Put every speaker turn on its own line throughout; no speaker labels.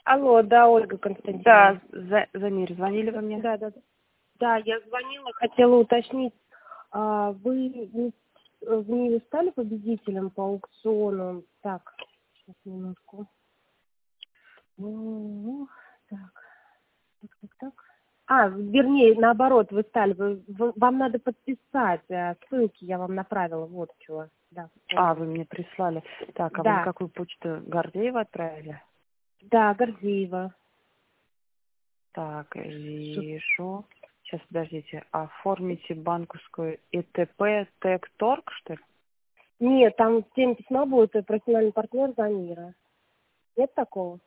Алло, да, Ольга Константиновна.
Да, Замир, звонили вы мне?
Да. Да, я звонила, хотела уточнить, вы не стали победителем по аукциону? Так, сейчас, минутку. Так. Вернее, наоборот, вы стали. Вам надо подписать. Ссылки я вам направила, вот чего. Да,
вы мне прислали. Так, а вы на
да,
какую почту? Гордеева отправили?
да, Гордеева.
Так, вижу. Сейчас, подождите. Оформите банковскую ИТП ТЭК-торг, что ли?
Нет, там в теме письма будет профессиональный партнер Замира. Нет такого?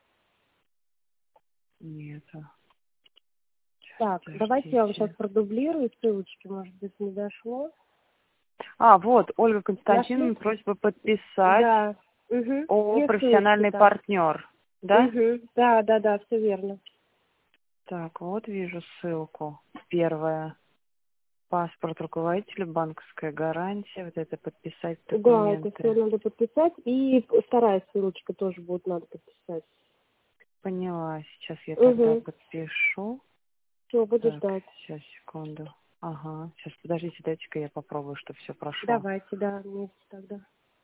Нет.
Так, давайте я вам сейчас продублирую ссылочки, может быть, не дошло.
Вот, Ольга Константиновна,
Нашли?
просьба подписать
Да. Угу.
ООО
Две
«Профессиональный
ссылочки там.
партнер». Да?
Угу. Да, все верно.
Так, вот вижу ссылку. Первая. Паспорт руководителя, банковская гарантия. Вот это подписать
Да, это все
документы.
надо подписать. И вторая ссылочка тоже будет надо подписать.
Поняла. Сейчас я тогда
Угу.
подпишу.
Все, буду
Так,
ждать.
сейчас, секунду. Ага. Сейчас, подождите, дайте-ка я попробую, чтобы все прошло.
Давайте, да, вместе тогда.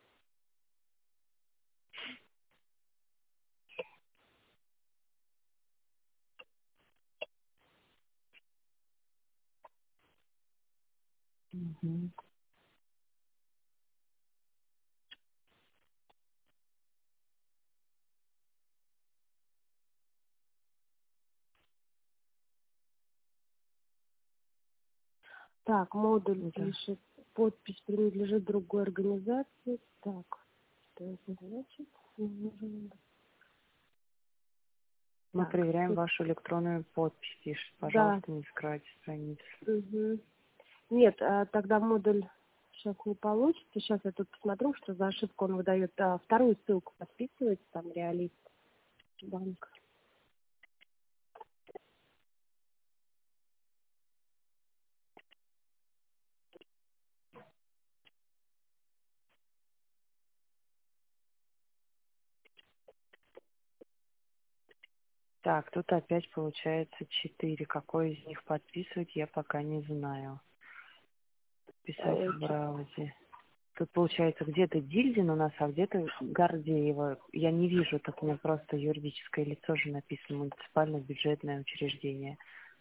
Мгм.
Так, модуль
Да.
пишет. Подпись принадлежит другой организации. Так, что это значит?
Мы
Так,
проверяем
тут,
вашу электронную подпись. Пишет,
да.
пожалуйста, не закрывайте страницу.
Угу. Нет, тогда модуль сейчас не получится. Сейчас я тут посмотрю, что за ошибку он выдает. Вторую ссылку подписывается, там реалист банк.
Так, тут опять получается 4. Какой из них подписывать, я пока не знаю. Писать в браузере. Тут получается где-то Дильдин у нас, а где-то Гордеева. Я не вижу, тут у меня просто юридическое лицо же написано, муниципальное бюджетное учреждение.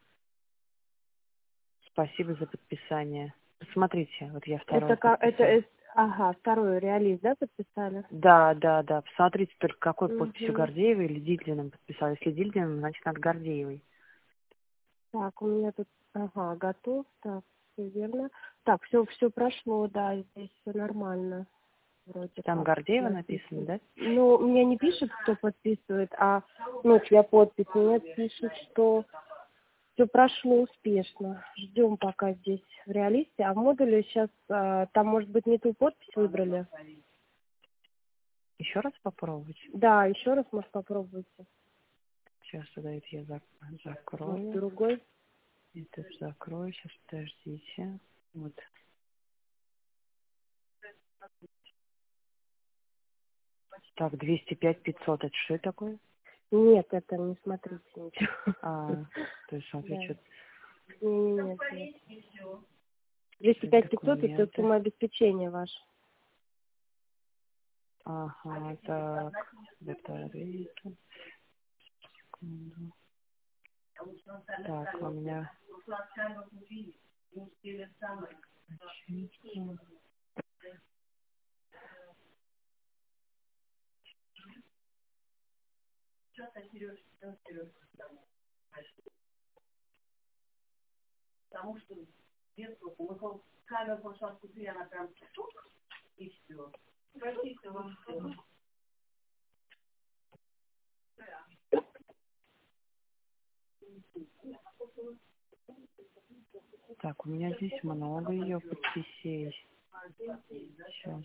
Спасибо за подписание. Посмотрите, вот я
Это
второй
как,
подписал.
второй реалист, да, подписали?
Да. Посмотрите только, какой подписью
Угу.
Гордеевой или Дильдиным подписал. Если Дильдиным, значит, надо Гордеевой.
Так, у меня тут, готов, так, все верно. Так, все прошло, да, здесь все нормально, вроде
Там
как
Гордеева написано,
написано.
да?
Ну, мне не пишет, кто подписывает, чья подпись, мне пишет, что все прошло успешно. Ждем пока здесь в реалисте, а в модуле сейчас, там, может быть, не ту подпись выбрали.
Еще раз попробовать.
Да, еще раз, может, попробуйте.
Сейчас тогда это я
Может,
закрою.
другой.
Это закрою. Сейчас подождите. Вот. Так, 205-500. Это что такое?
Нет, это не смотрите ничего.
То есть, смотри,
Да.
что-то
Нет. 205-500 это
документы.
сумма обеспечения ваше.
Ага, так. Батарейки. Секунду. Так, у меня... Так, у меня здесь много ее подписей. Сейчас.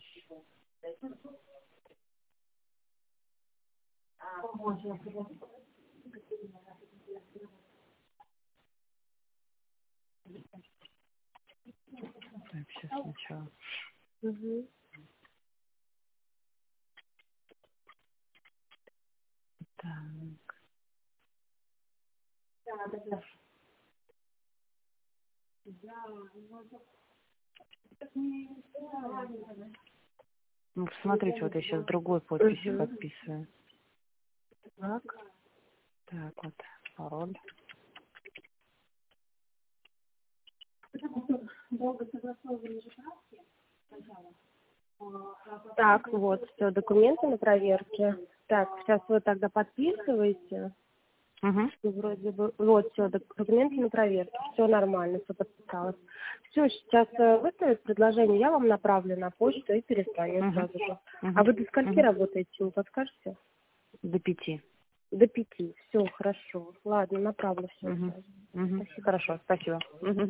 Так, сейчас сначала.
Угу.
Так. Ну, посмотрите, вот я сейчас другой подписью подписываю.
Так.
Так, вот, пароль.
Так, вот, все, документы на проверке. Так, сейчас вы тогда подписываете.
Угу.
Вроде бы, вот, все, документы на проверке. Все нормально, все подписалось. Все, сейчас выставят предложение, я вам направлю на почту и перезвоню сразу же. А вы до скольки работаете, не подскажете?
До 5.
До 5. Все, хорошо. Ладно, направлю все.
Угу. Угу. Хорошо, спасибо. Угу.